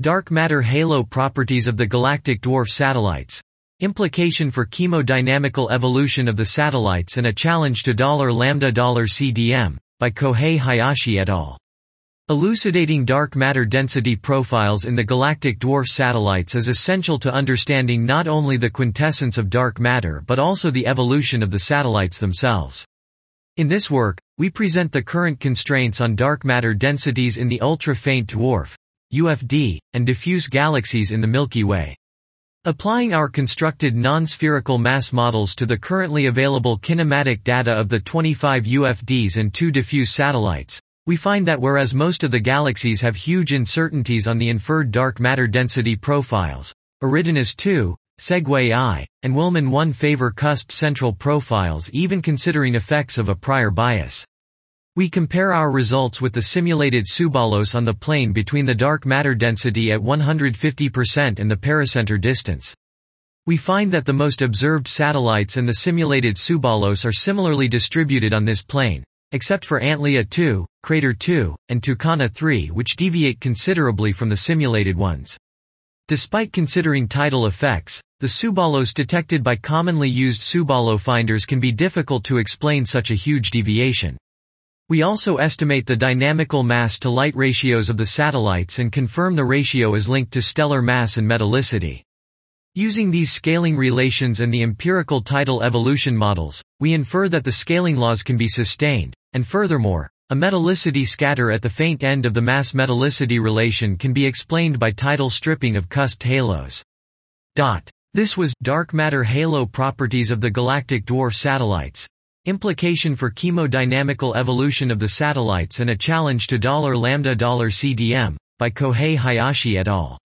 Dark matter halo properties of the galactic dwarf satellites. Implication for chemodynamical evolution of the satellites and a challenge to $lambda $CDM, by Kohei Hayashi et al. Elucidating dark matter density profiles in the galactic dwarf satellites is essential to understanding not only the quintessence of dark matter but also the evolution of the satellites themselves. In this work, we present the current constraints on dark matter densities in the ultra-faint dwarf, UFD, and diffuse galaxies in the Milky Way. Applying our constructed non-spherical mass models to the currently available kinematic data of the 25 UFDs and 2 diffuse satellites, we find that whereas most of the galaxies have huge uncertainties on the inferred dark matter density profiles, Eridanus 2, Segway I, and Willman 1 favor cusp central profiles even considering effects of a prior bias. We compare our results with the simulated Subalos on the plane between the dark matter density at 150% and the pericenter distance. We find that the most observed satellites and the simulated Subalos are similarly distributed on this plane, except for Antlia 2, Crater 2, and Tucana 3, which deviate considerably from the simulated ones. Despite considering tidal effects, the Subalos detected by commonly used Subalo finders can be difficult to explain such a huge deviation. We also estimate the dynamical mass-to-light ratios of the satellites and confirm the ratio is linked to stellar mass and metallicity. Using these scaling relations and the empirical tidal evolution models, we infer that the scaling laws can be sustained, and furthermore, a metallicity scatter at the faint end of the mass-metallicity relation can be explained by tidal stripping of cusped halos. This was Dark Matter Halo Properties of the Galactic Dwarf Satellites. Implication for chemodynamical evolution of the satellites and a challenge to $lambda $CDM, by Kohei Hayashi et al.